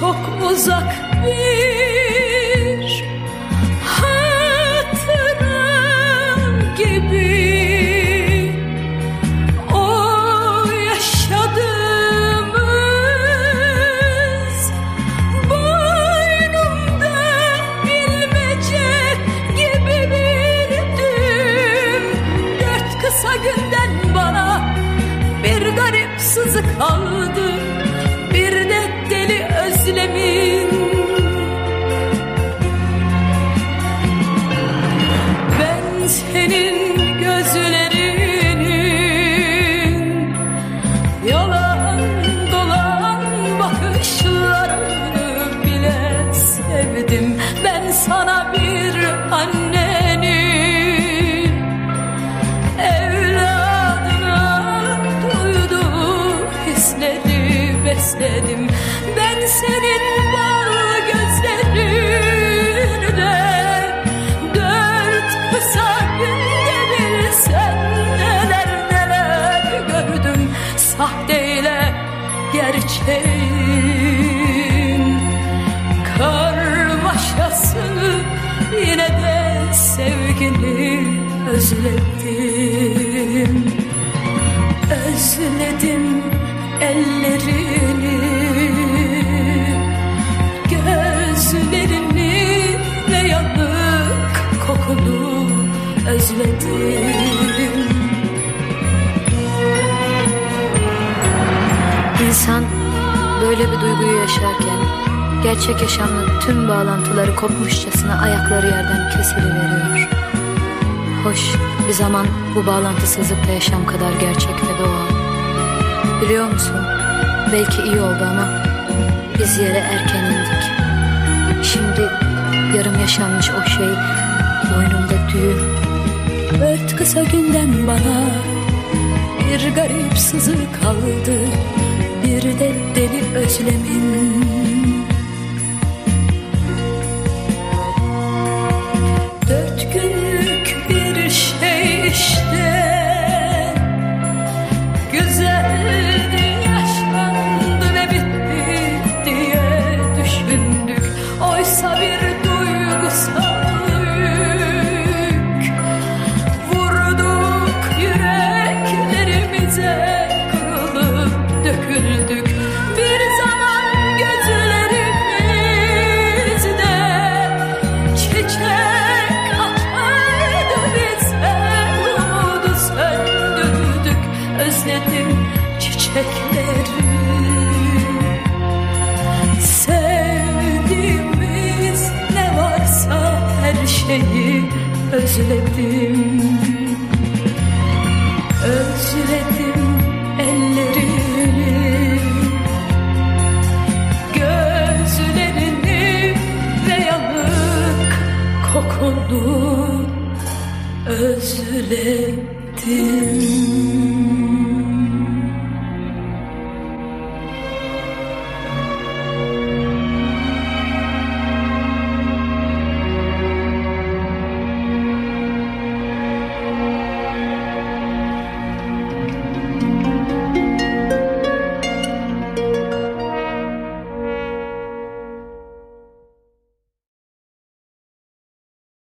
çok uzak bir hatıram gibi. O yaşadığımız boynumda bilmece gibi bildim. Dört kısa günden bana bir garip sızı kaldı, bir de deli özlemin. Ben senin gözlerinin yalan dolan bakışlarını bile sevdim. Ben sana bir annenin evladına duyduğu hisleri besledim. Ben senin bal gözlerinde dört kısa günde bilsen neler neler gördüm. Sahteyle gerçeğin karmaşasını, yine de sevgini özledim. Özledim ellerini, gözlerini ve yanık kokunu özledim. İnsan böyle bir duyguyu yaşarken gerçek yaşamla tüm bağlantıları kopmuşçasına ayakları yerden kesiliveriyor. Hoş, bir zaman bu bağlantısızlıkla yaşam kadar gerçek ve doğal. Biliyor musun? Belki iyi oldu ama biz yere erken indik. Şimdi yarım yaşanmış o şey boynumda düğüm. Dört kısa günden bana bir garip sızı kaldı, bir de deli özlemin. Dört günlük bir şey işte, güzeldi, yaşlandı ve bitti diye düşündük. Oysa bir duygusal yük vurduk yüreklerimize, kırılıp döküldük. Bir zaman gözlerimizde çiçek açardı, biz umudu söndürdük. Özledim çiçekleri, sevdiğimiz ne varsa her şeyi özledim. Özledim ellerini, gözlerini ve yanık kokunu özledim.